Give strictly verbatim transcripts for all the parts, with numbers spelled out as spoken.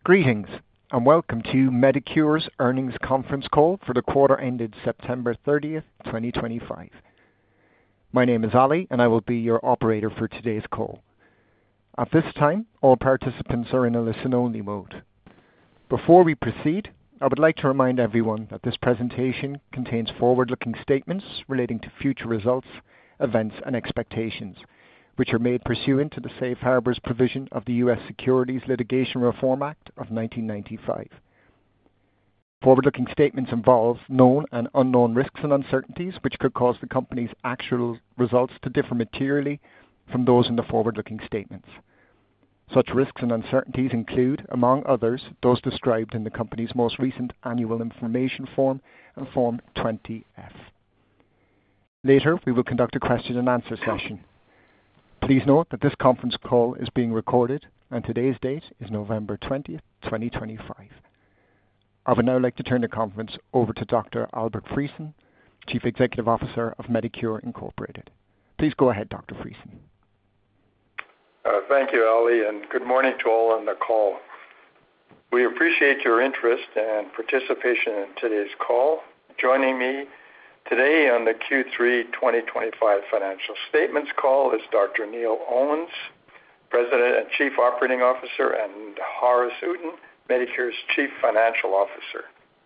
Greetings, and welcome to Medicure's earnings conference call for the quarter ended September thirtieth, twenty twenty-five. My name is Ali, and I will be your operator for today's call. At this time, all participants are in a listen-only mode. Before we proceed, I would like to remind everyone that this presentation contains forward-looking statements relating to future results, events, and expectations, which are made pursuant to the Safe Harbors provision of the U S Securities Litigation Reform Act of nineteen ninety-five. Forward-looking statements involve known and unknown risks and uncertainties which could cause the company's actual results to differ materially from those in the forward-looking statements. Such risks and uncertainties include, among others, those described in the company's most recent annual information form and Form twenty F. Later, we will conduct a question and answer session. Please note that this conference call is being recorded, and today's date is November twentieth, twenty twenty-five. I would now like to turn the conference over to Doctor Albert Friesen, Chief Executive Officer of Medicure Incorporated. Please go ahead, Doctor Friesen. Uh, thank you, Ali, and good morning to all on the call. We appreciate your interest and participation in today's call. Joining me today on the Q three twenty twenty-five financial statements call is Doctor Neil Owens, President and Chief Operating Officer, and Haaris Uddin, Medicure's Chief Financial Officer.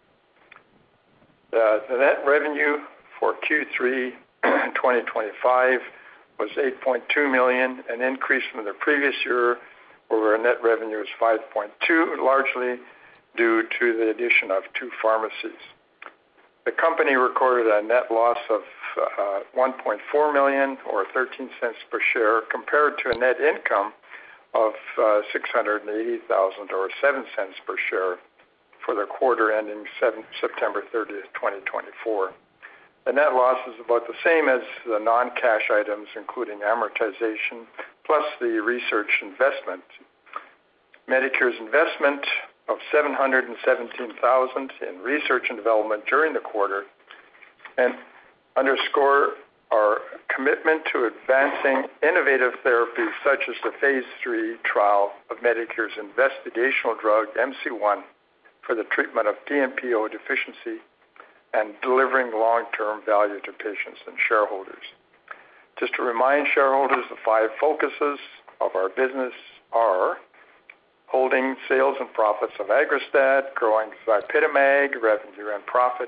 Uh, the net revenue for Q three twenty twenty-five was eight point two million dollars, an increase from the previous year where net revenue was five point two, largely due to the addition of two pharmacies. The company recorded a net loss of uh, one point four million dollars or thirteen cents per share compared to a net income of uh, six hundred eighty thousand dollars or seven cents per share for the quarter ending September thirtieth, twenty twenty-four. The net loss is about the same as the non-cash items, including amortization, plus the research investment. Medicure's investment of seven hundred seventeen thousand dollars in research and development during the quarter and underscore our commitment to advancing innovative therapies such as the phase three trial of Medicure's investigational drug M C one for the treatment of P N P O deficiency and delivering long-term value to patients and shareholders. Just to remind shareholders, the five focuses of our business are holding sales and profits of Aggrastat, growing Zypitamag, revenue and profit,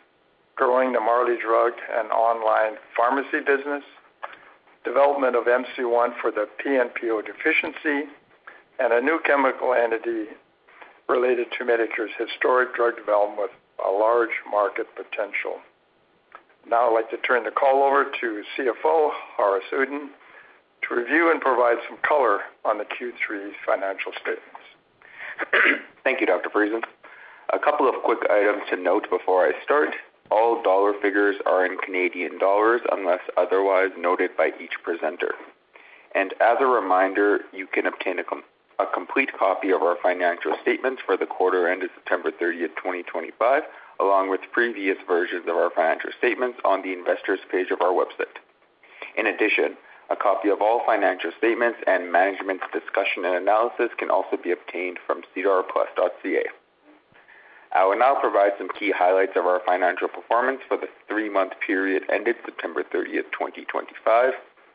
growing the Marley Drug and online pharmacy business, development of M C one for the P N P O deficiency, and a new chemical entity related to Medicure's historic drug development with a large market potential. Now I'd like to turn the call over to C F O Haaris Uddin to review and provide some color on the Q three financial statements. Thank you, Doctor Friesen. A couple of quick items to note before I start. All dollar figures are in Canadian dollars unless otherwise noted by each presenter. And as a reminder, you can obtain a, com- a complete copy of our financial statements for the quarter ended September thirtieth, twenty twenty-five, along with previous versions of our financial statements on the investors page of our website. In addition, a copy of all financial statements and management's discussion and analysis can also be obtained from sedar plus dot c a. I will now provide some key highlights of our financial performance for the three-month period ended September thirtieth, twenty twenty-five.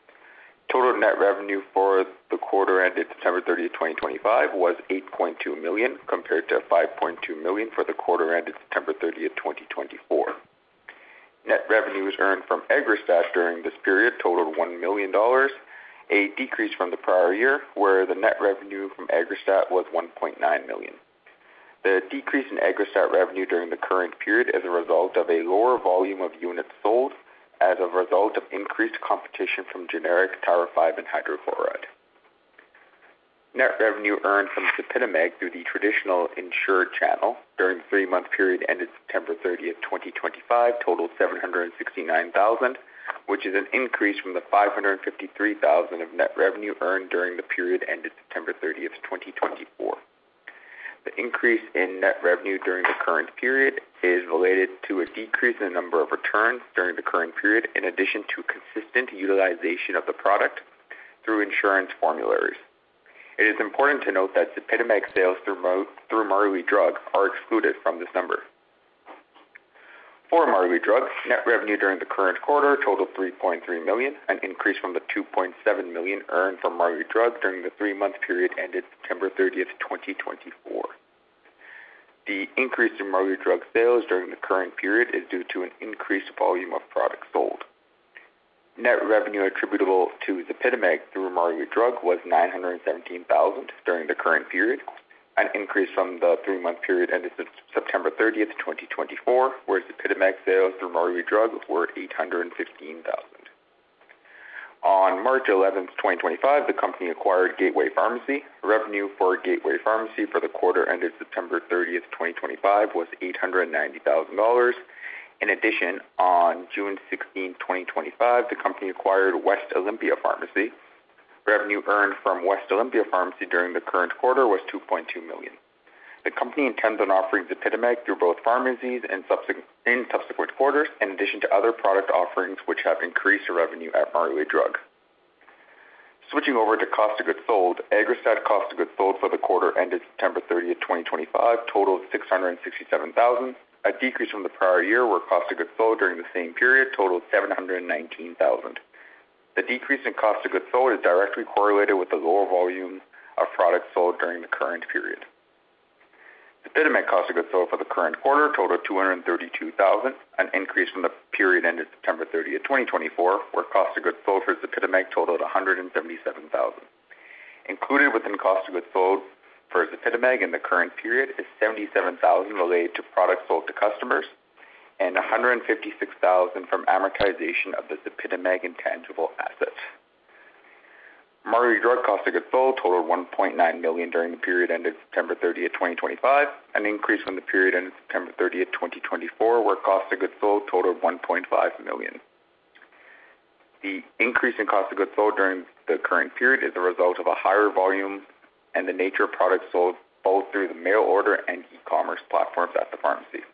Total net revenue for the quarter ended September thirtieth, twenty twenty-five was eight point two million dollars compared to five point two million dollars for the quarter ended September thirtieth, twenty twenty-four. Net revenues earned from Aggrastat during this period totaled one million dollars, a decrease from the prior year, where the net revenue from Aggrastat was one point nine million dollars. The decrease in Aggrastat revenue during the current period is a result of a lower volume of units sold as a result of increased competition from generic tirofiban hydrochloride. Net revenue earned from Zypitamag through the traditional insured channel during the three-month period ended September thirtieth, twenty twenty-five totaled seven hundred sixty-nine thousand dollars, which is an increase from the five hundred fifty-three thousand dollars of net revenue earned during the period ended September thirtieth, twenty twenty-four. The increase in net revenue during the current period is related to a decrease in the number of returns during the current period, in addition to consistent utilization of the product through insurance formularies. It is important to note that ZYPITAMAG sales through, Mar- through Marley Drug are excluded from this number. For Marley Drug, net revenue during the current quarter totaled three point three million dollars, an increase from the two point seven million dollars earned from Marley Drug during the three-month period ended September thirtieth, twenty twenty-four. The increase in Marley Drug sales during the current period is due to an increased volume of products sold. Net revenue attributable to ZYPITAMAG through Marley Drug was nine hundred seventeen thousand dollars during the current period, an increase from the three-month period ended September thirtieth, twenty twenty-four, where ZYPITAMAG sales through Marley Drug were eight hundred fifteen thousand dollars. On March eleventh, twenty twenty-five, the company acquired Gateway Pharmacy. Revenue for Gateway Pharmacy for the quarter ended September thirtieth, twenty twenty-five was eight hundred ninety thousand dollars. In addition, on June sixteenth, twenty twenty-five, the company acquired West Olympia Pharmacy. Revenue earned from West Olympia Pharmacy during the current quarter was two point two million dollars. The company intends on offering ZYPITAMAG through both pharmacies and subsequent, in subsequent quarters, in addition to other product offerings which have increased revenue at Marley Drug. Switching over to cost of goods sold, AGGRASTAT cost of goods sold for the quarter ended September thirtieth, twenty twenty-five totaled six hundred sixty-seven thousand dollars, a decrease from the prior year where cost of goods sold during the same period totaled seven hundred nineteen thousand dollars. The decrease in cost of goods sold is directly correlated with the lower volume of products sold during the current period. ZYPITAMAG cost of goods sold for the current quarter totaled two hundred thirty-two thousand dollars, an increase from the period ended September thirtieth, twenty twenty-four, where cost of goods sold for ZYPITAMAG totaled one hundred seventy-seven thousand dollars. Included within cost of goods sold for ZYPITAMAG in the current period is seventy-seven thousand dollars related to products sold to customers and one hundred fifty-six thousand dollars from amortization of the ZYPITAMAG intangible assets. Marley Drug cost of goods sold totaled one point nine million dollars during the period ended September thirtieth, twenty twenty-five, an increase from the period ended September thirtieth, twenty twenty-four, where cost of goods sold totaled one point five million dollars. The increase in cost of goods sold during the current period is a result of a higher volume and the nature of products sold both through the mail order and e-commerce platforms at the pharmacy.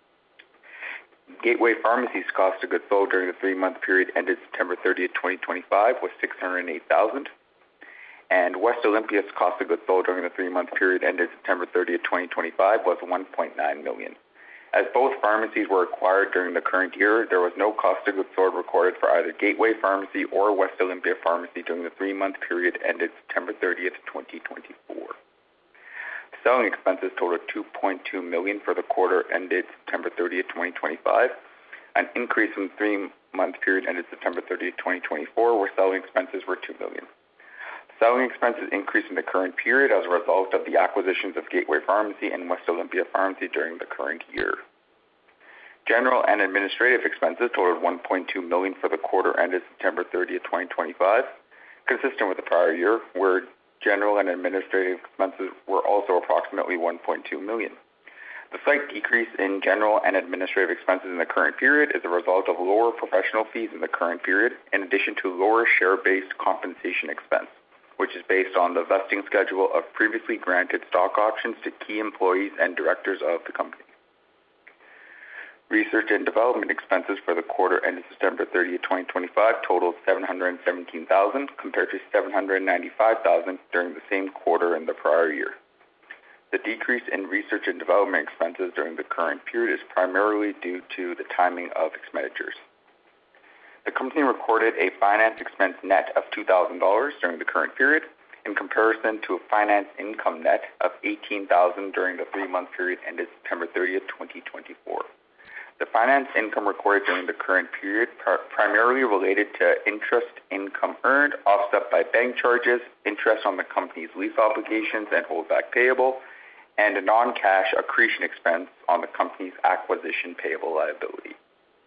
Gateway Pharmacy's cost of goods sold during the three-month period ended September thirtieth, twenty twenty-five was six hundred eight thousand dollars, and West Olympia's cost of goods sold during the three-month period ended September thirtieth, twenty twenty-five was one point nine million dollars. As both pharmacies were acquired during the current year, there was no cost of goods sold recorded for either Gateway Pharmacy or West Olympia Pharmacy during the three-month period ended September thirtieth, twenty twenty-four. Selling expenses totaled two point two million dollars for the quarter ended September thirtieth, twenty twenty-five, an increase from the three-month period ended September thirtieth, twenty twenty-four, where selling expenses were two million dollars. Selling expenses increased in the current period as a result of the acquisitions of Gateway Pharmacy and West Olympia Pharmacy during the current year. General and administrative expenses totaled one point two million dollars for the quarter ended September thirtieth, twenty twenty-five, consistent with the prior year, where general and administrative expenses were also approximately one point two million dollars. The slight decrease in general and administrative expenses in the current period is a result of lower professional fees in the current period, in addition to lower share-based compensation expense, which is based on the vesting schedule of previously granted stock options to key employees and directors of the company. Research and development expenses for the quarter ended September thirtieth, twenty twenty-five totaled seven hundred seventeen thousand dollars compared to seven hundred ninety-five thousand dollars during the same quarter in the prior year. The decrease in research and development expenses during the current period is primarily due to the timing of expenditures. The company recorded a finance expense net of two thousand dollars during the current period, in comparison to a finance income net of eighteen thousand dollars during the three-month period ended September thirtieth, twenty twenty-four. The finance income recorded during the current period pr- primarily related to interest income earned, offset by bank charges, interest on the company's lease obligations and holdback payable, and a non-cash accretion expense on the company's acquisition payable liability.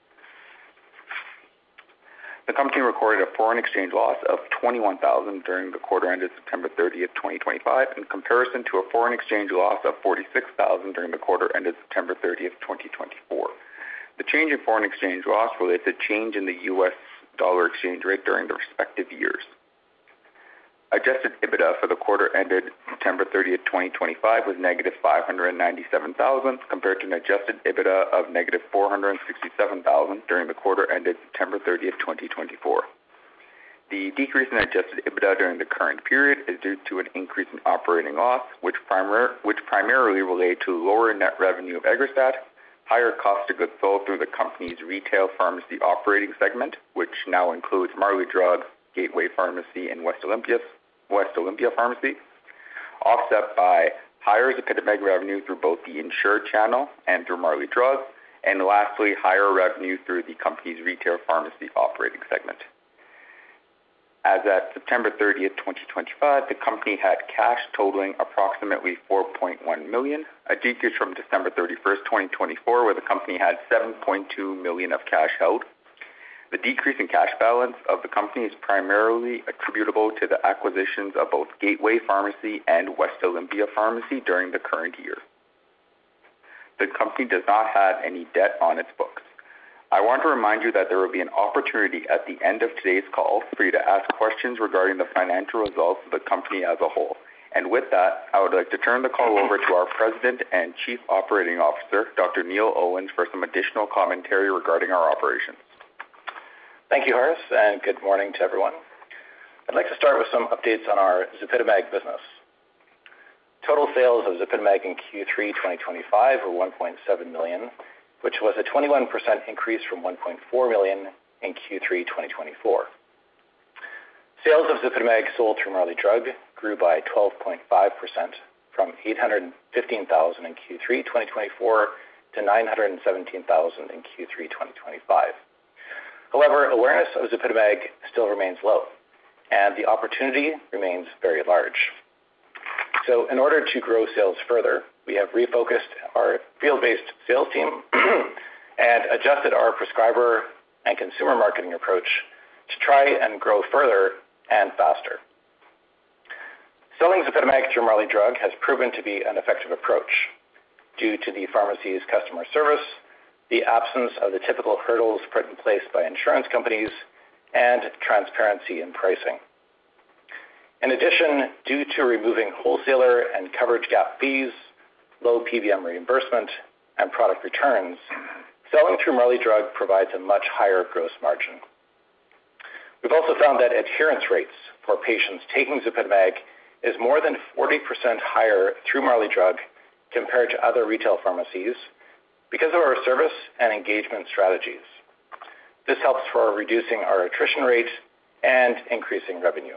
The company recorded a foreign exchange loss of twenty-one thousand dollars during the quarter ended September thirtieth, twenty twenty-five, in comparison to a foreign exchange loss of forty-six thousand dollars during the quarter ended September thirtieth, twenty twenty-four. The change in foreign exchange loss relates to change in the U S dollar exchange rate during the respective years. Adjusted EBITDA for the quarter ended September thirtieth, twenty twenty-five was negative five hundred ninety-seven thousand dollars compared to an adjusted EBITDA of negative four hundred sixty-seven thousand dollars during the quarter ended September thirtieth, twenty twenty-four. The decrease in adjusted EBITDA during the current period is due to an increase in operating loss, which, primar- which primarily related to lower net revenue of Aggrastat, higher cost of goods sold through the company's retail pharmacy operating segment, which now includes Marley Drug, Gateway Pharmacy, and West Olympia, West Olympia Pharmacy, offset by higher ZYPITAMAG revenue through both the insured channel and through Marley Drug, and lastly, higher revenue through the company's retail pharmacy operating segment. As at September thirtieth, twenty twenty-five, the company had cash totaling approximately four point one million dollars, a decrease from December thirty-first, twenty twenty-four, where the company had seven point two million dollars of cash held. The decrease in cash balance of the company is primarily attributable to the acquisitions of both Gateway Pharmacy and West Olympia Pharmacy during the current year. The company does not have any debt on its books. I want to remind you that there will be an opportunity at the end of today's call for you to ask questions regarding the financial results of the company as a whole. And with that, I would like to turn the call over to our President and Chief Operating Officer, Doctor Neil Owens, for some additional commentary regarding our operations. Thank you, Horace, and good morning to everyone. I'd like to start with some updates on our ZYPITAMAG business. Total sales of ZYPITAMAG in Q three twenty twenty-five were one point seven million dollars, which was a twenty-one percent increase from one point four million dollars in Q three twenty twenty-four. Sales of ZYPITAMAG sold through Marley Drug grew by twelve point five percent from eight hundred fifteen thousand in Q three twenty twenty-four to nine hundred seventeen thousand in Q three twenty twenty-five. However, awareness of ZYPITAMAG still remains low, and the opportunity remains very large. So in order to grow sales further, we have refocused our field-based sales team and adjusted our prescriber and consumer marketing approach to try and grow further and faster. Selling ZYPITAMAG through Marley Drug has proven to be an effective approach due to the pharmacy's customer service, the absence of the typical hurdles put in place by insurance companies, and transparency in pricing. In addition, due to removing wholesaler and coverage gap fees, low P B M reimbursement, and product returns, selling through Marley Drug provides a much higher gross margin. We've also found that adherence rates for patients taking ZYPITAMAG is more than forty percent higher through Marley Drug compared to other retail pharmacies because of our service and engagement strategies. This helps for reducing our attrition rate and increasing revenue.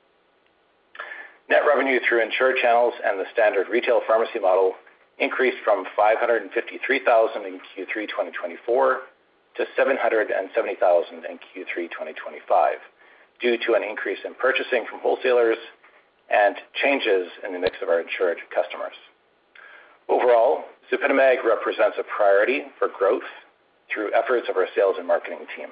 Net revenue through insured channels and the standard retail pharmacy model increased from five hundred fifty-three thousand in Q three twenty twenty-four to seven hundred seventy thousand in Q three twenty twenty-five due to an increase in purchasing from wholesalers and changes in the mix of our insured customers. Overall, ZYPITAMAG represents a priority for growth through efforts of our sales and marketing team.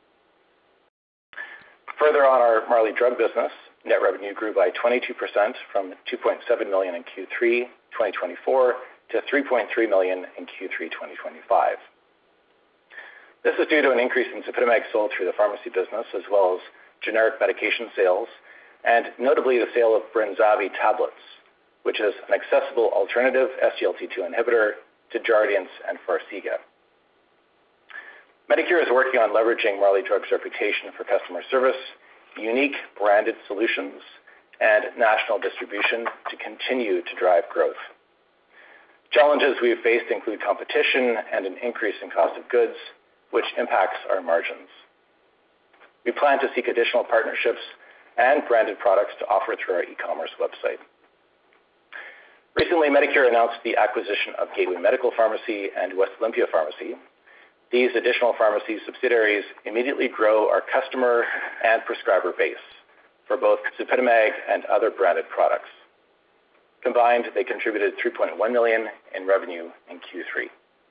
Further on our Marley Drug business, net revenue grew by twenty-two percent from two point seven million dollars in Q three twenty twenty-four to three point three million dollars in Q three twenty twenty-five. This is due to an increase in ZYPITAMAG sold through the pharmacy business, as well as generic medication sales, and notably the sale of Brenzavvy tablets, which is an accessible alternative S G L T two inhibitor to Jardiance and Farxiga. Medicure is working on leveraging Marley Drug's reputation for customer service, unique branded solutions, and national distribution to continue to drive growth. Challenges we have faced include competition and an increase in cost of goods, which impacts our margins. We plan to seek additional partnerships and branded products to offer through our e-commerce website. Recently, Medicure announced the acquisition of Gateway Medical Pharmacy and West Olympia Pharmacy. These additional pharmacy subsidiaries immediately grow our customer and prescriber base for both ZYPITAMAG and other branded products. Combined, they contributed three point one million dollars in revenue in Q three.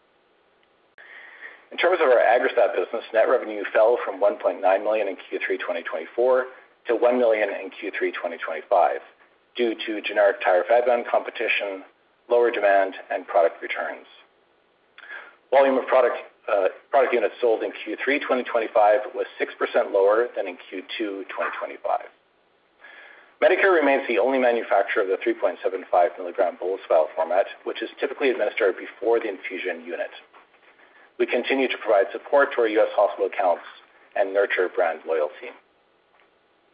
In terms of our Aggrastat business, net revenue fell from one point nine million dollars in Q three twenty twenty-four to one million dollars in Q three twenty twenty-five due to generic tirofiban competition, lower demand, and product returns. Volume of product uh, product units sold in Q three twenty twenty-five was six percent lower than in Q two twenty twenty-five. Medicure remains the only manufacturer of the three point seven five milligram bolus vial format, which is typically administered before the infusion unit. We continue to provide support to our U S hospital accounts and nurture brand loyalty.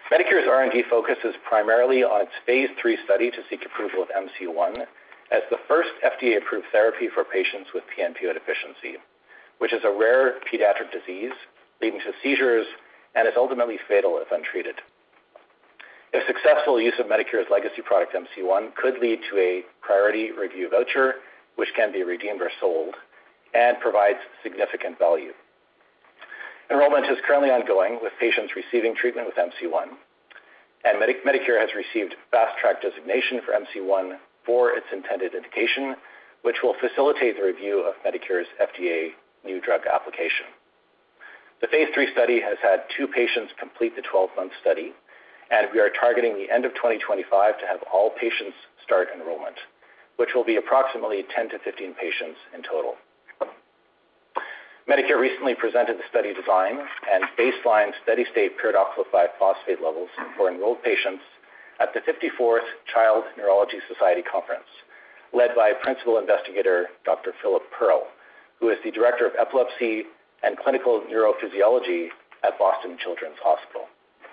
Medicure's R and D focus is primarily on its phase three study to seek approval of M C one as the first F D A-approved therapy for patients with P N P O deficiency, which is a rare pediatric disease leading to seizures and is ultimately fatal if untreated. If successful, use of Medicure's legacy product M C one could lead to a priority review voucher, which can be redeemed or sold, and provides significant value. Enrollment is currently ongoing with patients receiving treatment with M C one, and Medi- Medicure has received Fast Track designation for M C one for its intended indication, which will facilitate the review of Medicure's F D A new drug application. The phase three study has had two patients complete the twelve-month study, and we are targeting the end of twenty twenty-five to have all patients start enrollment, which will be approximately ten to fifteen patients in total. Medicure recently presented the study design and baseline steady-state pyridoxal five phosphate levels for enrolled patients at the fifty-fourth Child Neurology Society Conference, led by principal investigator Doctor Philip Pearl, who is the director of epilepsy and clinical neurophysiology at Boston Children's Hospital.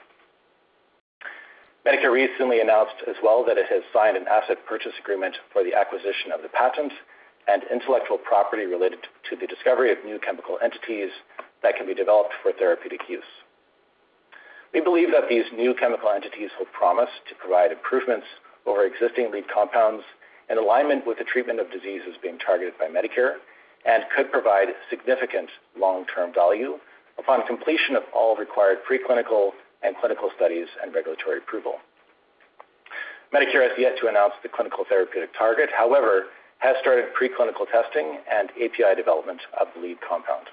Medicure recently announced as well that it has signed an asset purchase agreement for the acquisition of the patent and intellectual property related to the discovery of new chemical entities that can be developed for therapeutic use. We believe that these new chemical entities will promise to provide improvements over existing lead compounds in alignment with the treatment of diseases being targeted by Medicure and could provide significant long-term value upon completion of all required preclinical and clinical studies and regulatory approval. Medicure has yet to announce the clinical therapeutic target, however, has started preclinical testing and A P I development of the lead compound.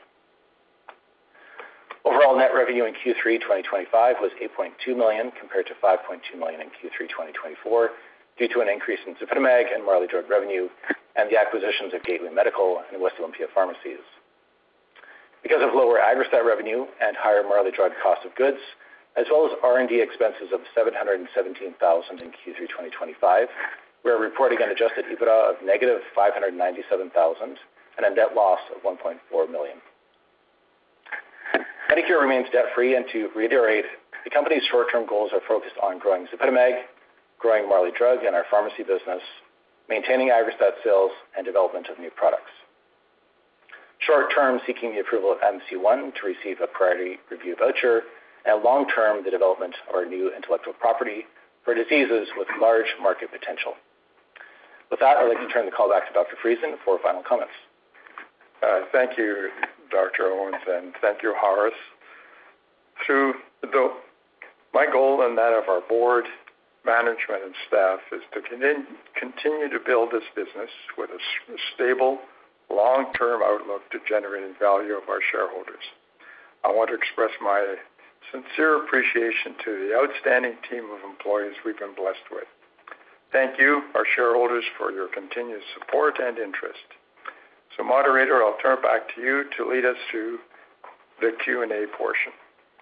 Overall net revenue in Q three twenty twenty-five was eight point two million dollars compared to five point two million dollars in Q three twenty twenty-four due to an increase in Zypitamag and Marley Drug revenue and the acquisitions of Gateway Medical and West Olympia Pharmacies. Because of lower Aggrastat revenue and higher Marley Drug cost of goods, as well as R and D expenses of seven hundred seventeen thousand dollars in Q three twenty twenty-five, we are reporting an adjusted EBITDA of negative five hundred ninety-seven thousand dollars and a net loss of one point four million dollars. Medicure remains debt-free, and to reiterate, the company's short-term goals are focused on growing Zypitamag, growing Marley Drug and our pharmacy business, maintaining Aggrastat sales, and development of new products. Short-term, seeking the approval of M C one to receive a priority review voucher, and long-term, the development of our new intellectual property for diseases with large market potential. With that, I'd like to turn the call back to Doctor Friesen for final comments. Uh, thank you, Doctor Owens, and thank you, Horace. Through the, my goal and that of our board, management, and staff is to continue, continue to build this business with a stable, long-term outlook to generating value of our shareholders. I want to express my sincere appreciation to the outstanding team of employees we've been blessed with. Thank you, our shareholders, for your continued support and interest. So, moderator, I'll turn it back to you to lead us through the Q and A portion.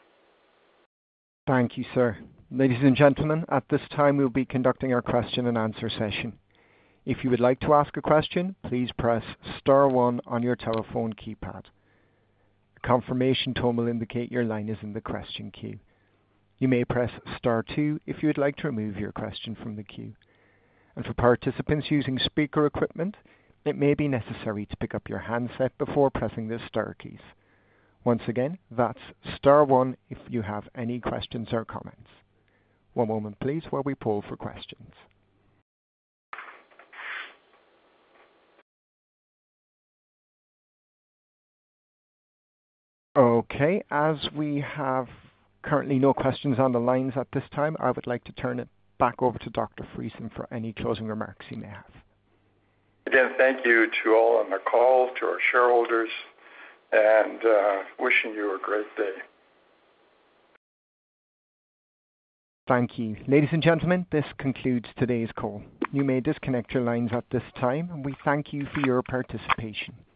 Thank you, sir. Ladies and gentlemen, at this time we'll be conducting our question and answer session. If you would like to ask a question, please press star one on your telephone keypad. A confirmation tone will indicate your line is in the question queue. You may press star two if you would like to remove your question from the queue. And for participants using speaker equipment, it may be necessary to pick up your handset before pressing the star keys. Once again, that's star one if you have any questions or comments. One moment, please, while we poll for questions. Okay, as we have currently no questions on the lines at this time, I would like to turn it back over to Doctor Friesen for any closing remarks he may have. Again, thank you to all on the call, to our shareholders, and uh, wishing you a great day. Thank you. Ladies and gentlemen, this concludes today's call. You may disconnect your lines at this time, and we thank you for your participation.